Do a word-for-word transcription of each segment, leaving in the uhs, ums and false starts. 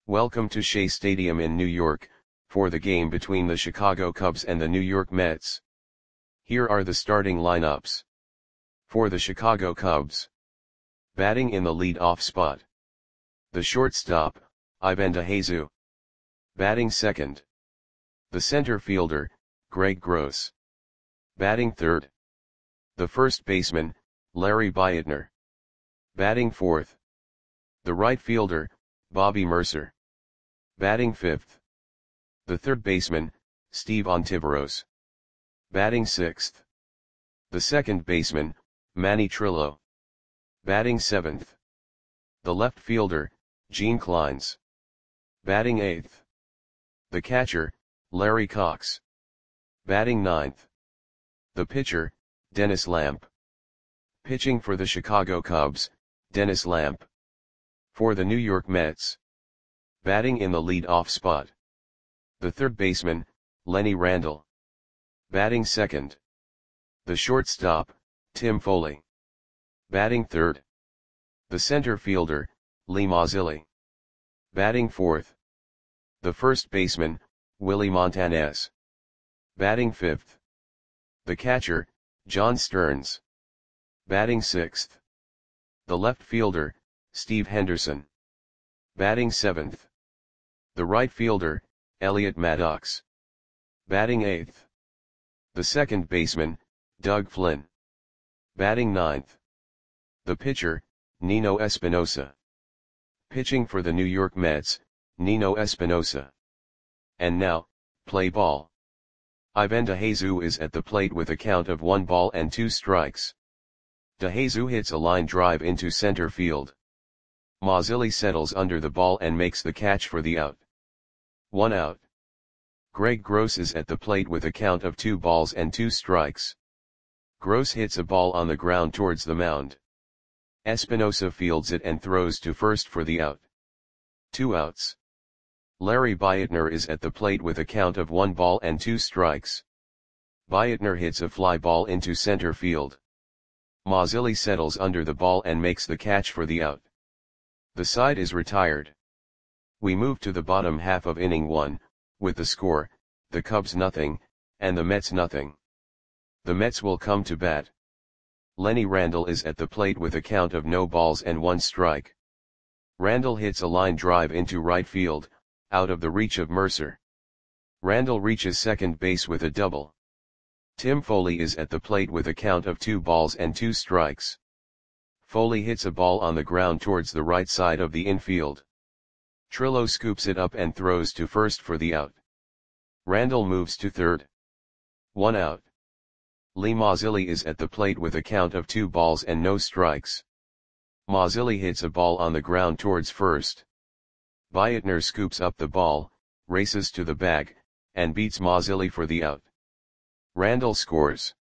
Welcome to Shea Stadium in New York, for the game between the Chicago Cubs and the New York Mets. Here are the starting lineups. For the Chicago Cubs. Batting in the lead-off spot. The shortstop, Ivan DeJesus. Batting second. The center fielder, Greg Gross. Batting third. The first baseman, Larry Beitner. Batting fourth. The right fielder, Bobby Murcer. Batting fifth. The third baseman, Steve Ontiveros. Batting sixth. The second baseman, Manny Trillo. Batting seventh. The left fielder, Gene Clines. Batting eighth. The catcher, Larry Cox. Batting ninth. The pitcher, Dennis Lamp. Pitching for the Chicago Cubs, Dennis Lamp. For the New York Mets. Batting in the lead-off spot. The third baseman, Lenny Randle. Batting second. The shortstop, Tim Foley. Batting third. The center fielder, Lee Mazzilli. Batting fourth. The first baseman, Willie Montanez. Batting fifth. The catcher, John Stearns. Batting sixth. The left fielder, Steve Henderson. Batting seventh. The right fielder, Elliot Maddox. Batting eighth. The second baseman, Doug Flynn. Batting ninth. The pitcher, Nino Espinosa. Pitching for the New York Mets, Nino Espinosa. And now, play ball. Ivan DeJesus is at the plate with a count of one ball and two strikes. DeJesus hits a line drive into center field. Mazzilli settles under the ball and makes the catch for the out. One out. Greg Gross is at the plate with a count of two balls and two strikes. Gross hits a ball on the ground towards the mound. Espinosa fields it and throws to first for the out. Two outs. Larry Beitner is at the plate with a count of one ball and two strikes. Beitner hits a fly ball into center field. Mazzilli settles under the ball and makes the catch for the out. The side is retired. We move to the bottom half of inning one, with the score, the Cubs nothing, and the Mets nothing. The Mets will come to bat. Lenny Randle is at the plate with a count of no balls and one strike. Randle hits a line drive into right field, out of the reach of Murcer. Randle reaches second base with a double. Tim Foley is at the plate with a count of two balls and two strikes. Foley hits a ball on the ground towards the right side of the infield. Trillo scoops it up and throws to first for the out. Randle moves to third. One out. Lee Mazzilli is at the plate with a count of two balls and no strikes. Mazzilli hits a ball on the ground towards first. Beitner scoops up the ball, races to the bag, and beats Mazzilli for the out. Randle scores.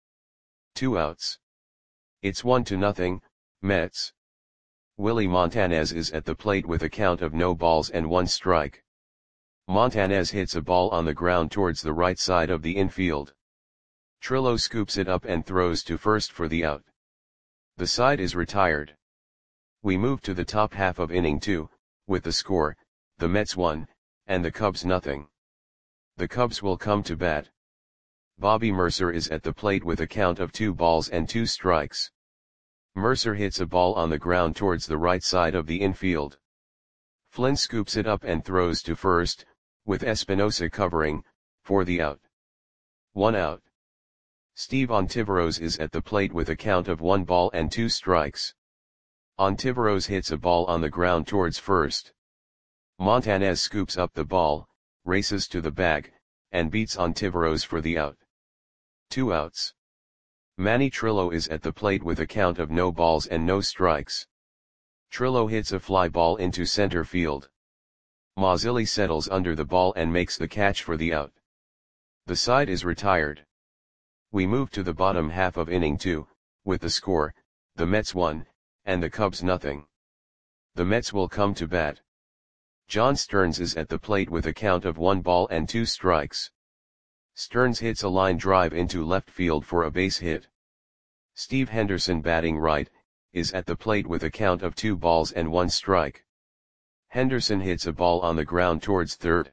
Two outs. It's one to nothing, Mets. Willie Montanez is at the plate with a count of no balls and one strike. Montanez hits a ball on the ground towards the right side of the infield. Trillo scoops it up and throws to first for the out. The side is retired. We move to the top half of inning two, with the score, the Mets one, and the Cubs nothing. The Cubs will come to bat. Bobby Murcer is at the plate with a count of two balls and two strikes. Murcer hits a ball on the ground towards the right side of the infield. Flynn scoops it up and throws to first, with Espinosa covering, for the out. One out. Steve Ontiveros is at the plate with a count of one ball and two strikes. Ontiveros hits a ball on the ground towards first. Montanez scoops up the ball, races to the bag, and beats Ontiveros for the out. Two outs. Manny Trillo is at the plate with a count of no balls and no strikes. Trillo hits a fly ball into center field. Mazzilli settles under the ball and makes the catch for the out. The side is retired. We move to the bottom half of inning two, with the score, the Mets one, and the Cubs nothing. The Mets will come to bat. John Stearns is at the plate with a count of one ball and two strikes. Stearns hits a line drive into left field for a base hit. Steve Henderson, batting right, is at the plate with a count of two balls and one strike. Henderson hits a ball on the ground towards third.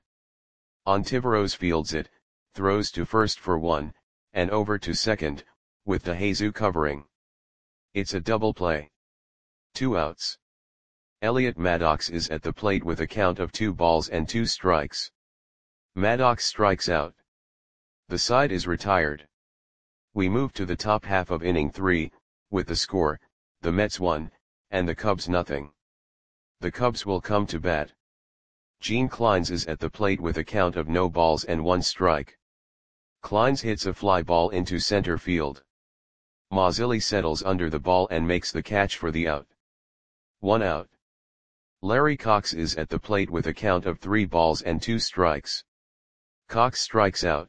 Ontiveros fields it, throws to first for one, and over to second, with DeJesus covering. It's a double play. Two outs. Elliot Maddox is at the plate with a count of two balls and two strikes. Maddox strikes out. The side is retired. We move to the top half of inning three, with the score, the Mets one, and the Cubs nothing. The Cubs will come to bat. Gene Clines is at the plate with a count of no balls and one strike. Clines hits a fly ball into center field. Mazzilli settles under the ball and makes the catch for the out. One out. Larry Cox is at the plate with a count of three balls and two strikes. Cox strikes out.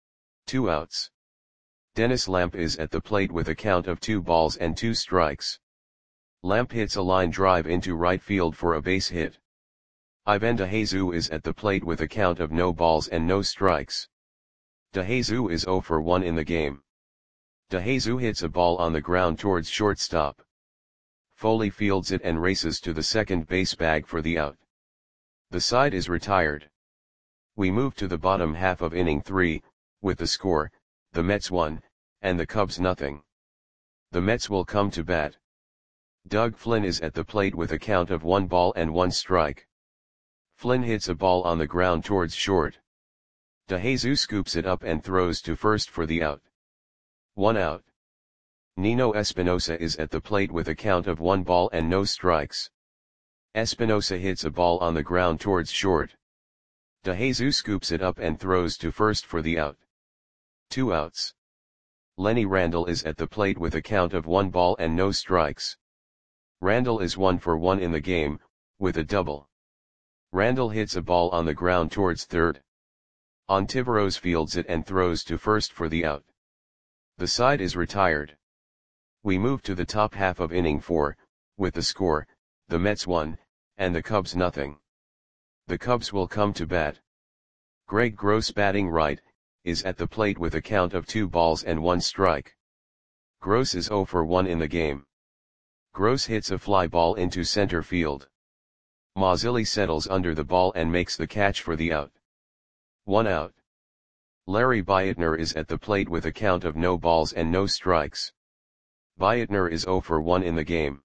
Two outs. Dennis Lamp is at the plate with a count of two balls and two strikes. Lamp hits a line drive into right field for a base hit. Ivan DeJesus is at the plate with a count of no balls and no strikes. DeJesus is zero for one in the game. DeJesus hits a ball on the ground towards shortstop. Foley fields it and races to the second base bag for the out. The side is retired. We move to the bottom half of inning three, with the score, the Mets one, and the Cubs nothing. The Mets will come to bat. Doug Flynn is at the plate with a count of one ball and one strike. Flynn hits a ball on the ground towards short. DeJesus scoops it up and throws to first for the out. One out. Nino Espinosa is at the plate with a count of one ball and no strikes. Espinosa hits a ball on the ground towards short. DeJesus scoops it up and throws to first for the out. Two outs. Lenny Randle is at the plate with a count of one ball and no strikes. Randle is one for one in the game, with a double. Randle hits a ball on the ground towards third. Ontiveros fields it and throws to first for the out. The side is retired. We move to the top half of inning four, with the score, the Mets one, and the Cubs nothing. The Cubs will come to bat. Greg Gross, batting right, is at the plate with a count of two balls and one strike. Gross is zero for one in the game. Gross hits a fly ball into center field. Mazzilli settles under the ball and makes the catch for the out. One out. Larry Beitner is at the plate with a count of no balls and no strikes. Beitner is zero for one in the game.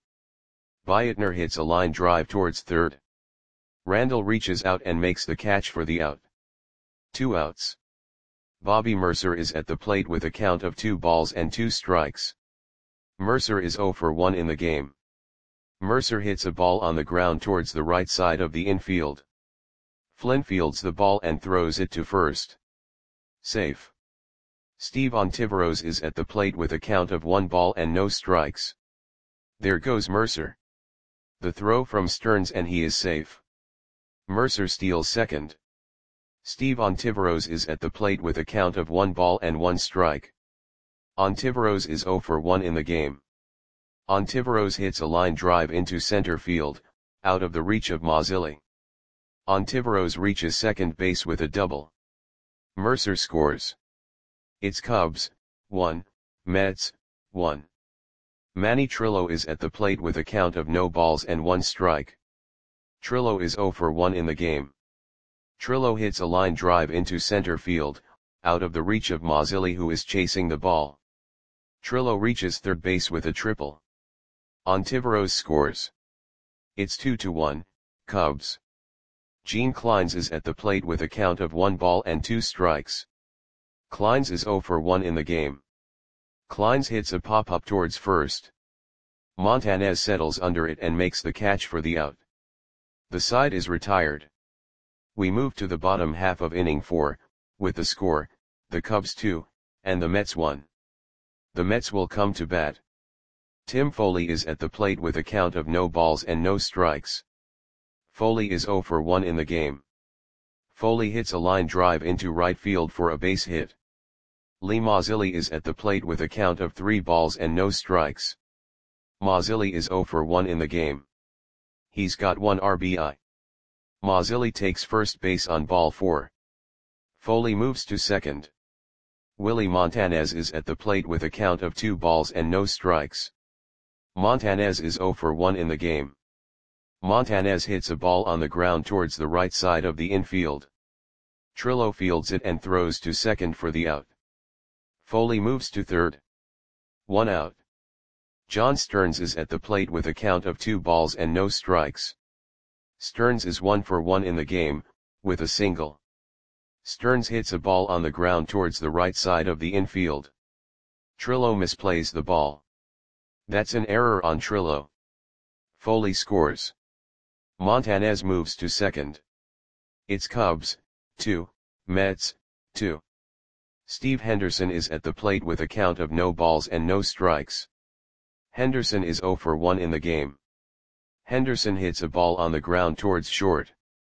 Beitner hits a line drive towards third. Randle reaches out and makes the catch for the out. Two outs. Bobby Mercer is at the plate with a count of two balls and two strikes. Mercer is zero for one in the game. Mercer hits a ball on the ground towards the right side of the infield. Flynn fields the ball and throws it to first. Safe. Steve Ontiveros is at the plate with a count of one ball and no strikes. There goes Mercer. The throw from Stearns and he is safe. Mercer steals second. Steve Ontiveros is at the plate with a count of one ball and one strike. Ontiveros is zero for one in the game. Ontiveros hits a line drive into center field, out of the reach of Mazzilli. Ontiveros reaches second base with a double. Mercer scores. It's Cubs, one, Mets, one. Manny Trillo is at the plate with a count of no balls and one strike. Trillo is zero for one in the game. Trillo hits a line drive into center field, out of the reach of Mazzilli who is chasing the ball. Trillo reaches third base with a triple. Ontiveros scores. It's two to one, Cubs. Gene Clines is at the plate with a count of one ball and two strikes. Clines is zero for one in the game. Clines hits a pop-up towards first. Montanez settles under it and makes the catch for the out. The side is retired. We move to the bottom half of inning four, with the score, the Cubs two, and the Mets one. The Mets will come to bat. Tim Foley is at the plate with a count of no balls and no strikes. Foley is zero for one in the game. Foley hits a line drive into right field for a base hit. Lee Mazzilli is at the plate with a count of three balls and no strikes. Mazzilli is zero for one in the game. He's got one R B I. Mazzilli takes first base on ball four. Foley moves to second. Willie Montanez is at the plate with a count of two balls and no strikes. Montanez is zero for one in the game. Montanez hits a ball on the ground towards the right side of the infield. Trillo fields it and throws to second for the out. Foley moves to third. One out. John Stearns is at the plate with a count of two balls and no strikes. Stearns is one for one in the game, with a single. Stearns hits a ball on the ground towards the right side of the infield. Trillo misplays the ball. That's an error on Trillo. Foley scores. Montanez moves to second. It's Cubs, two, Mets, two. Steve Henderson is at the plate with a count of no balls and no strikes. Henderson is zero for one in the game. Henderson hits a ball on the ground towards short.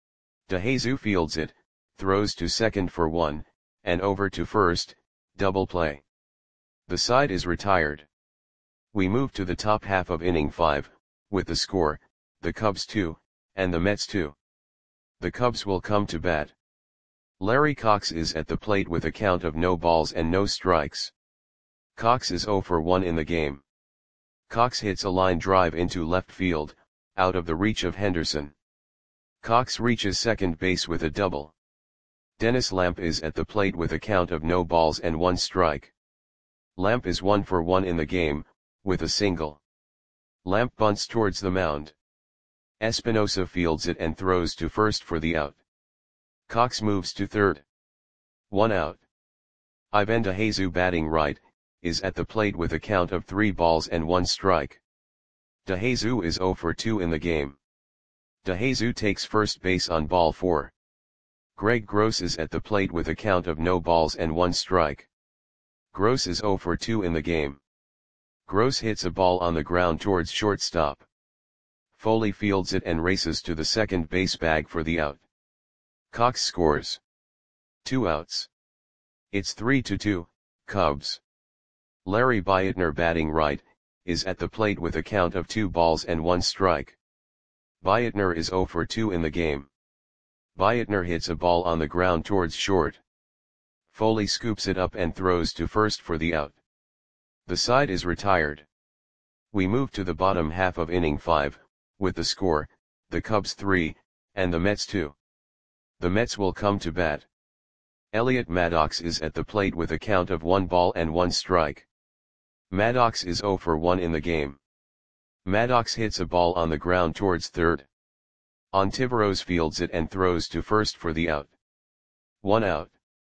DeJesus fields it, throws to second for one, and over to first, double play. The side is retired. We move to the top half of inning five, with the score, the Cubs two, and the Mets two. The Cubs will come to bat. Larry Cox is at the plate with a count of no balls and no strikes. Cox is zero for one in the game. Cox hits a line drive into left field, out of the reach of Henderson. Cox reaches second base with a double. Dennis Lamp is at the plate with a count of no balls and one strike. Lamp is one for one in the game, with a single. Lamp bunts towards the mound. Espinosa fields it and throws to first for the out. Cox moves to third. One out. Ivan DeJesus, batting right, is at the plate with a count of three balls and one strike. DeJesus is zero for two in the game. DeJesus takes first base on ball four. Greg Gross is at the plate with a count of no balls and one strike. Gross is zero for two in the game. Gross hits a ball on the ground towards shortstop. Foley fields it and races to the second base bag for the out. Cox scores. Two outs. It's three to two, Cubs. Larry Beitner, batting right, is at the plate with a count of two balls and one strike. Beitner is zero for two in the game. Beitner hits a ball on the ground towards short. Foley scoops it up and throws to first for the out. The side is retired. We move to the bottom half of inning five, with the score, the Cubs three, and the Mets two. The Mets will come to bat. Elliot Maddox is at the plate with a count of one ball and one strike. Maddox is zero for one in the game. Maddox hits a ball on the ground towards third. Ontiveros fields it and throws to first for the out. One out.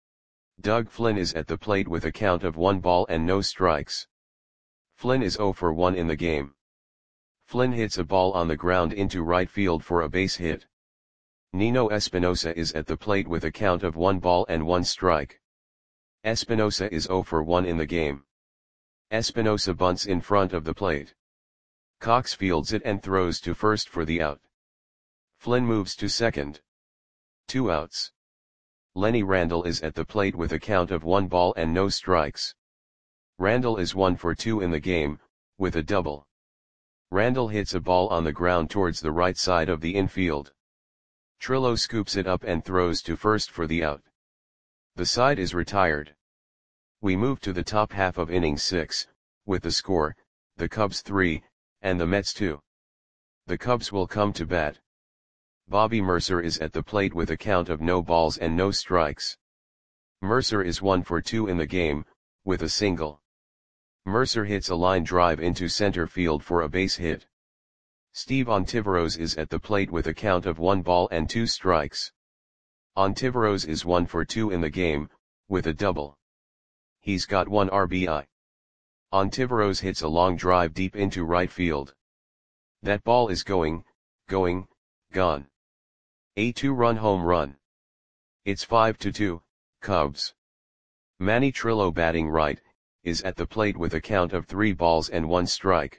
Doug Flynn is at the plate with a count of one ball and no strikes. Flynn is zero for one in the game. Flynn hits a ball on the ground into right field for a base hit. Nino Espinosa is at the plate with a count of one ball and one strike. Espinosa is zero for one in the game. Espinosa bunts in front of the plate. Cox fields it and throws to first for the out. Flynn moves to second. Two outs. Lenny Randle is at the plate with a count of one ball and no strikes. Randle is one for two in the game, with a double. Randle hits a ball on the ground towards the right side of the infield. Trillo scoops it up and throws to first for the out. The side is retired. We move to the top half of inning six, with the score, the Cubs three, and the Mets two. The Cubs will come to bat. Bobby Mercer is at the plate with a count of no balls and no strikes. Mercer is one for two in the game, with a single. Mercer hits a line drive into center field for a base hit. Steve Ontiveros is at the plate with a count of one ball and two strikes. Ontiveros is one for two in the game, with a double. He's got one R B I. Ontiveros hits a long drive deep into right field. That ball is going, going, gone. A two-run home run. It's five to two, Cubs. Manny Trillo, batting right, is at the plate with a count of three balls and one strike.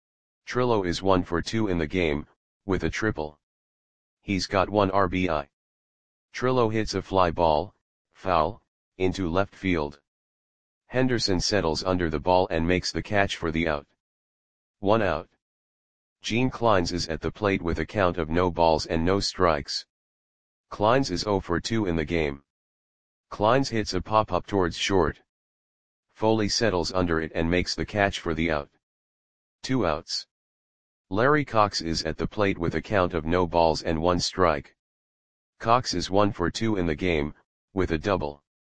Trillo is one for two in the game, with a triple. He's got one R B I. Trillo hits a fly ball, foul, into left field. Henderson settles under the ball and makes the catch for the out. One out. Gene Clines is at the plate with a count of no balls and no strikes. Clines is zero for two in the game. Clines hits a pop-up towards short. Foley settles under it and makes the catch for the out. Two outs. Larry Cox is at the plate with a count of no balls and one strike. Cox is one for two in the game, with a double.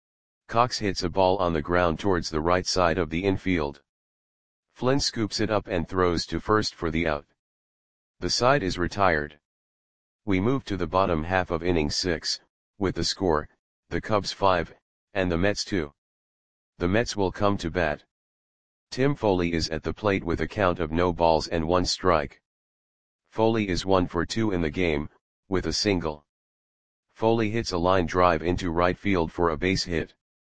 Cox hits a ball on the ground towards the right side of the infield. Flynn scoops it up and throws to first for the out. The side is retired. We move to the bottom half of inning six, with the score, the Cubs five, and the Mets two. The Mets will come to bat. Tim Foley is at the plate with a count of no balls and one strike. Foley is one for two in the game, with a single. Foley hits a line drive into right field for a base hit.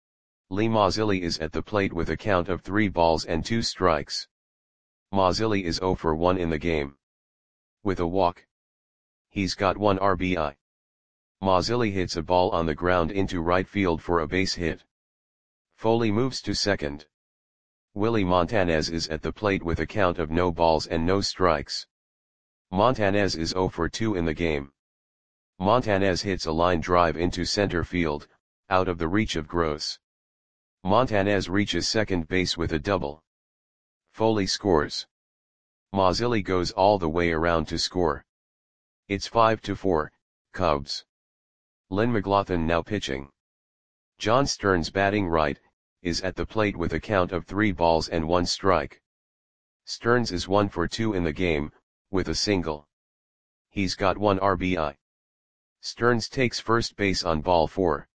Lee Mazzilli is at the plate with a count of three balls and two strikes. Mazzilli is zero for one in the game. With a walk. He's got one R B I. Mazzilli hits a ball on the ground into right field for a base hit. Foley moves to second. Willie Montanez is at the plate with a count of no balls and no strikes. Montanez is zero for two in the game. Montanez hits a line drive into center field, out of the reach of Gross. Montanez reaches second base with a double. Foley scores. Mazzilli goes all the way around to score. It's five to four, Cubs. Lynn McLaughlin now pitching. John Stearns batting right, is at the plate with a count of three balls and one strike. Stearns is one for two in the game, with a single. He's got one R B I. Stearns takes first base on ball four.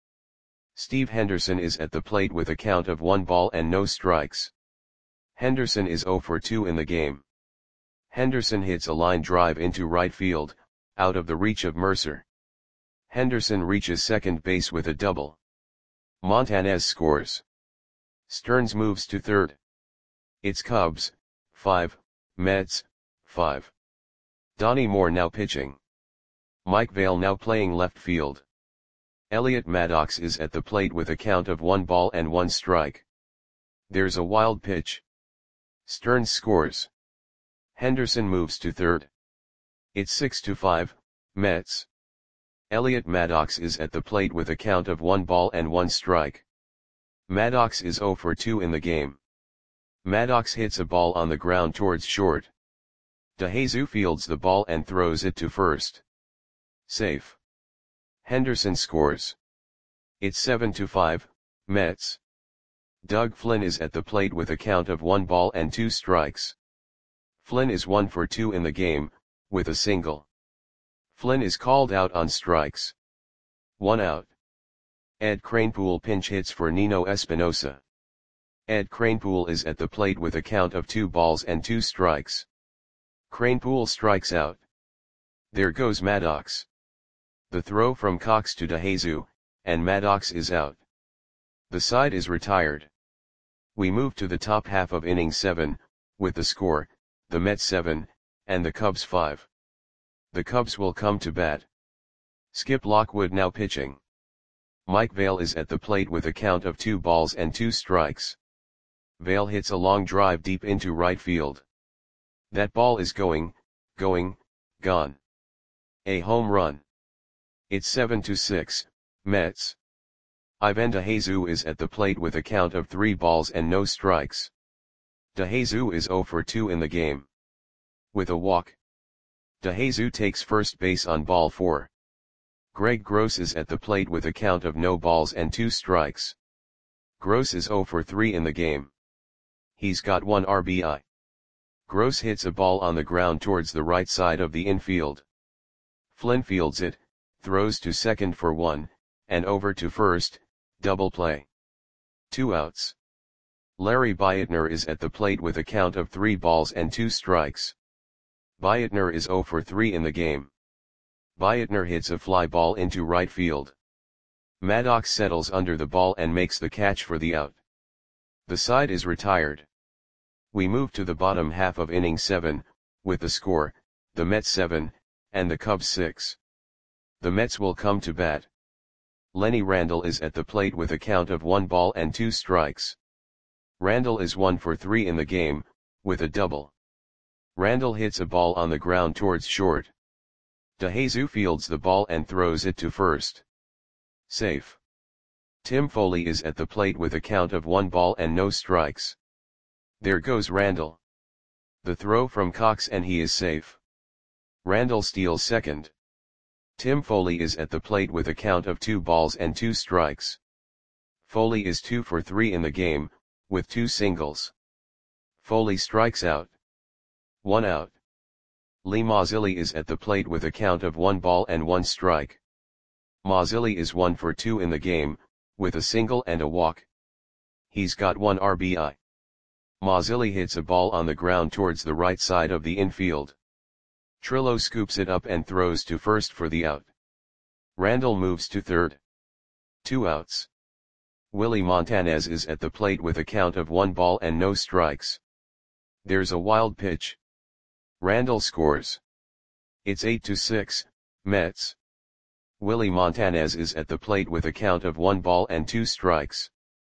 Steve Henderson is at the plate with a count of one ball and no strikes. Henderson is zero for two in the game. Henderson hits a line drive into right field, out of the reach of Mercer. Henderson reaches second base with a double. Montanez scores. Stearns moves to third. It's Cubs, five, Mets, five. Donnie Moore now pitching. Mike Vail now playing left field. Elliot Maddox is at the plate with a count of one ball and one strike. There's a wild pitch. Stearns scores. Henderson moves to third. It's six to five, Mets. Elliot Maddox is at the plate with a count of one ball and one strike. Maddox is zero for two in the game. Maddox hits a ball on the ground towards short. DeJesus fields the ball and throws it to first. Safe. Henderson scores. It's seven to five, Mets. Doug Flynn is at the plate with a count of one ball and two strikes. Flynn is one for two in the game, with a single. Flynn is called out on strikes. One out. Ed Kranepool pinch hits for Nino Espinosa. Ed Kranepool is at the plate with a count of two balls and two strikes. Kranepool strikes out. There goes Maddox. The throw from Cox to DeJesus, and Maddox is out. The side is retired. We move to the top half of inning seven, with the score, the Mets seven, and the Cubs five. The Cubs will come to bat. Skip Lockwood now pitching. Mike Vail is at the plate with a count of two balls and two strikes. Vail hits a long drive deep into right field. That ball is going, going, gone. A home run. It's seven to six, Mets. Ivan DeJesus is at the plate with a count of three balls and no strikes. DeJesus is zero for two in the game. With a walk. DeJesus takes first base on ball four. Greg Gross is at the plate with a count of no balls and two strikes. Gross is zero for three in the game. He's got one R B I. Gross hits a ball on the ground towards the right side of the infield. Flynn fields it, throws to second for one, and over to first, double play. Two outs. Larry Beitner is at the plate with a count of three balls and two strikes. Beitner is zero for three in the game. Beitner hits a fly ball into right field. Maddox settles under the ball and makes the catch for the out. The side is retired. We move to the bottom half of inning seven, with the score, the Mets seven, and the Cubs six. The Mets will come to bat. Lenny Randle is at the plate with a count of one ball and two strikes. Randle is one for three in the game, with a double. Randle hits a ball on the ground towards short. DeJesus fields the ball and throws it to first. Safe. Tim Foley is at the plate with a count of one ball and no strikes. There goes Randle. The throw from Cox and he is safe. Randall steals second. Tim Foley is at the plate with a count of two balls and two strikes. Foley is two for three in the game, with two singles. Foley strikes out. One out. Lee Mazzilli is at the plate with a count of one ball and one strike. Mazzilli is one for two in the game, with a single and a walk. He's got one R B I. Mazzilli hits a ball on the ground towards the right side of the infield. Trillo scoops it up and throws to first for the out. Randall moves to third. Two outs. Willie Montanez is at the plate with a count of one ball and no strikes. There's a wild pitch. Randall scores. It's eight to six, Mets. Willie Montanez is at the plate with a count of one ball and two strikes.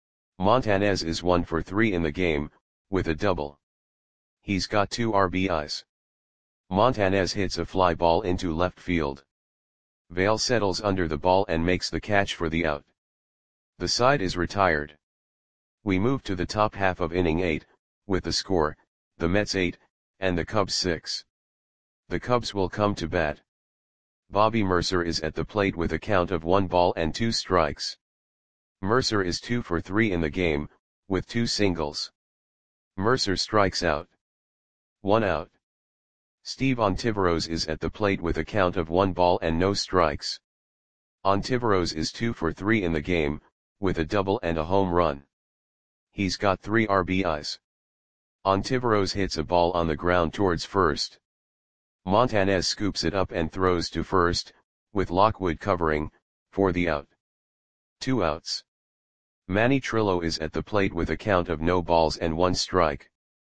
Montanez is one for three in the game, with a double. He's got two R B Is. Montanez hits a fly ball into left field. Vail settles under the ball and makes the catch for the out. The side is retired. We move to the top half of inning eight, with the score, the Mets eight, and the Cubs six. The Cubs will come to bat. Bobby Mercer is at the plate with a count of one ball and two strikes. Mercer is two for three in the game, with two singles. Mercer strikes out. One out. Steve Ontiveros is at the plate with a count of one ball and no strikes. Ontiveros is two for three in the game, with a double and a home run. He's got three R B Is. Ontiveros hits a ball on the ground towards first. Montanez scoops it up and throws to first, with Lockwood covering, for the out. Two outs. Manny Trillo is at the plate with a count of no balls and one strike.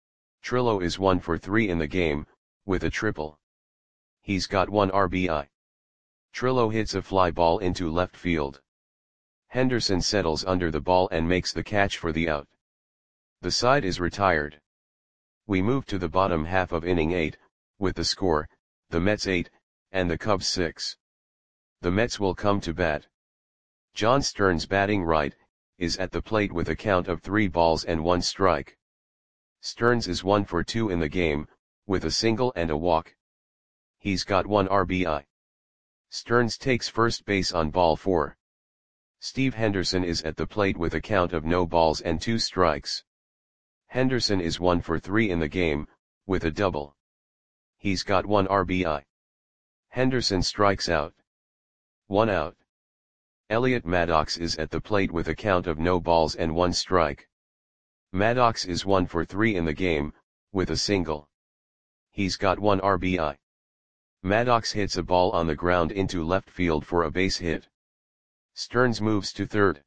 Trillo is one for three in the game, with a triple. He's got one R B I. Trillo hits a fly ball into left field. Henderson settles under the ball and makes the catch for the out. The side is retired. We move to the bottom half of inning eight, with the score, the Mets eight, and the Cubs six. The Mets will come to bat. John Stearns, batting right, is at the plate with a count of three balls and one strike. Stearns is one for two in the game, with a single and a walk. He's got one R B I. Stearns takes first base on ball four. Steve Henderson is at the plate with a count of no balls and two strikes. Henderson is one for three in the game, with a double. He's got one R B I. Henderson strikes out. One out. Elliot Maddox is at the plate with a count of no balls and one strike. Maddox is one for three in the game, with a single. He's got one R B I. Maddox hits a ball on the ground into left field for a base hit. Stearns moves to third.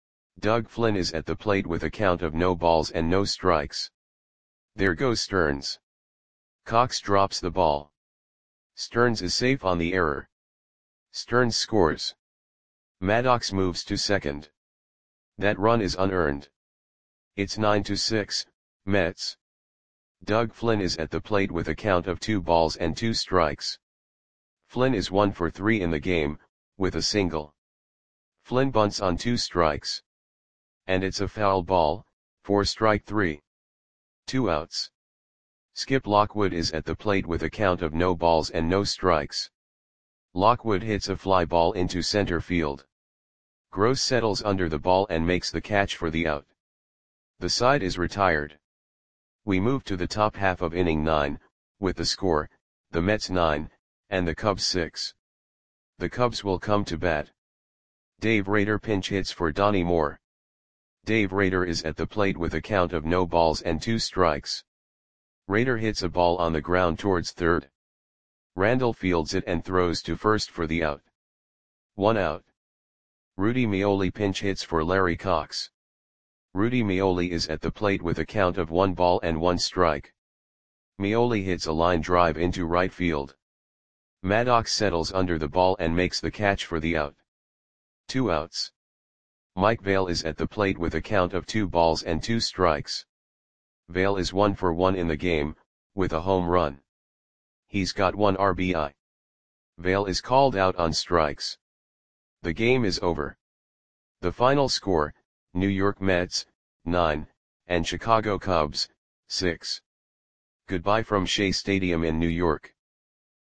Doug Flynn is at the plate with a count of no balls and no strikes. There goes Stearns. Cox drops the ball. Stearns is safe on the error. Stearns scores. Maddox moves to second. That run is unearned. It's nine to six, Mets. Doug Flynn is at the plate with a count of two balls and two strikes. Flynn is one for three in the game, with a single. Flynn bunts on two strikes. And it's a foul ball, for strike three. Two outs. Skip Lockwood is at the plate with a count of no balls and no strikes. Lockwood hits a fly ball into center field. Gross settles under the ball and makes the catch for the out. The side is retired. We move to the top half of inning nine, with the score, the Mets nine, and the Cubs six. The Cubs will come to bat. Dave Rader pinch hits for Donnie Moore. Dave Rader is at the plate with a count of no balls and two strikes. Rader hits a ball on the ground towards third. Randall fields it and throws to first for the out. One out. Rudy Meoli pinch hits for Larry Cox. Rudy Meoli is at the plate with a count of one ball and one strike. Meoli hits a line drive into right field. Maddox settles under the ball and makes the catch for the out. Two outs. Mike Vail is at the plate with a count of two balls and two strikes. Vail is one for one in the game, with a home run. He's got one R B I. Vail is called out on strikes. The game is over. The final score, New York Mets, nine, and Chicago Cubs, six. Goodbye from Shea Stadium in New York.